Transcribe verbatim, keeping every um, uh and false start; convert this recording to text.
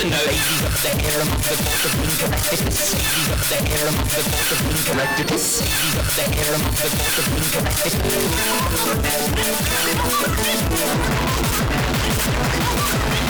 the note. Ladies of the harem of the court of incorrected. Ladies of the harem of the court of incorrected. Ladies of the harem of the court of incorrected.